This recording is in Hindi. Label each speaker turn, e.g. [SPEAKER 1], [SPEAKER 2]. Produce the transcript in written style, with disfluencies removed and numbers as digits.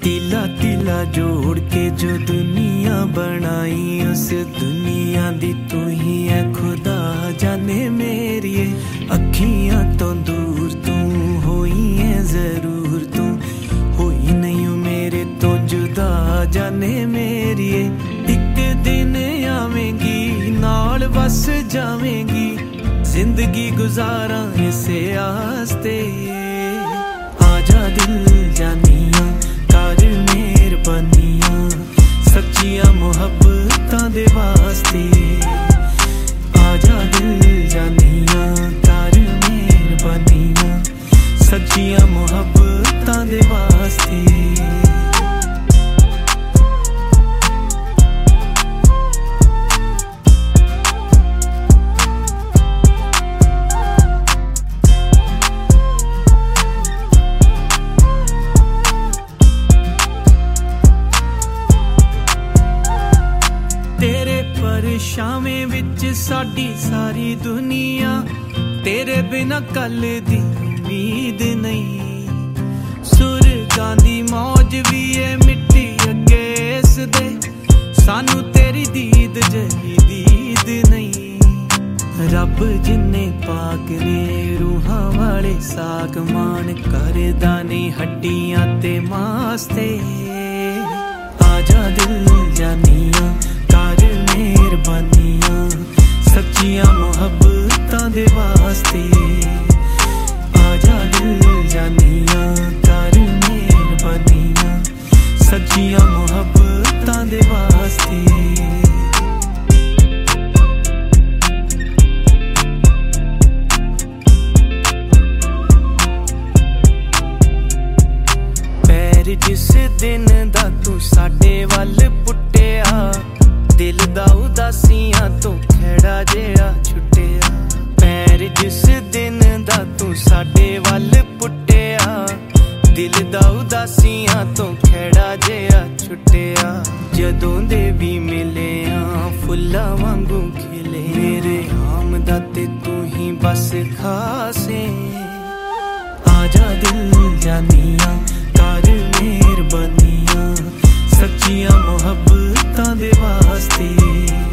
[SPEAKER 1] तीला तीला जोड़ के जो दुनिया बनाई, उस दुनिया दी तू ही है खुदा जाने मेरी अखियां तो दूर तू होई है जरूर, तू होई नहीं मेरे तो जुदा जाने मेरी एक दिन आवेंगी नाल बस जावेंगी, जिंदगी गुजारा इसे आस्ते। आजा दिल जानिया कर मेहरबानियां, सच्चियां मुहब्बतां दे वास्ते। आजा दिल जानिया कर मेहरबानियां, सच्चियां मुहब्बतां दे वास्ते। तेरे परछावें विच साडी सारी दुनिया, तेरे बिना कल दी उम्मीद नहीं। सुरगां दी मौज भी है मिट्टी अगे इस दे, सानू तेरी दीद जही दीद नहीं। रब जिन्ने पाक ने रूहां वाले साक मान करदा ने हड्डियां ते मास ते। आजा दिल जानिया कर मेहरबानियां, सच्चियां मुहब्बतां दे वास्ते। आजा दिल जानिया कर मेहरबानियां, सच्चियां मुहब्बतां दे वास्ते। पैर जिस दिन दा तू साडे वल पुट्टिया, दिल दा उदासियां तो खड़ा जेड़ा छुट्टिया। पैर जिस दिन दा तू साडे वल पुट्टिया, दिल दा उदासियां तो खड़ा जेड़ा छुट्टिया। जदों दे भी मिले फुल्लां वांगू खिले, मेरे आमदा ते तू ही बस खासे। आजा दिल जानिया कर मेहरबानियां, सच्चियां मुहब्बतां दे वास्ते।